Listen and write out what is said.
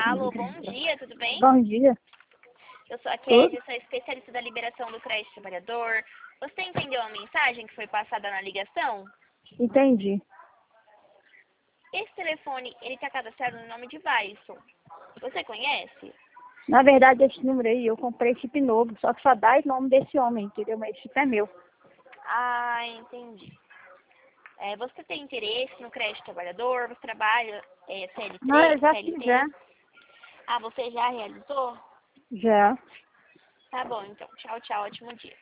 Alô, bom dia, tudo bem? Bom dia. Eu sou a Tudo? Kézia, sou especialista da liberação do crédito trabalhador. Você entendeu a mensagem que foi passada na ligação? Entendi. Esse telefone, ele está cadastrado no nome de Vaison. Você conhece? Na verdade, esse número aí, eu comprei chip novo, só que só dá o nome desse homem, entendeu? Mas esse chip é meu. Ah, entendi. Você tem interesse no crédito trabalhador? Você trabalha Não, eu CLT, já fiz, já. CLT? Ah, você já realizou? Já. Tá bom, então. Tchau, tchau. Ótimo dia.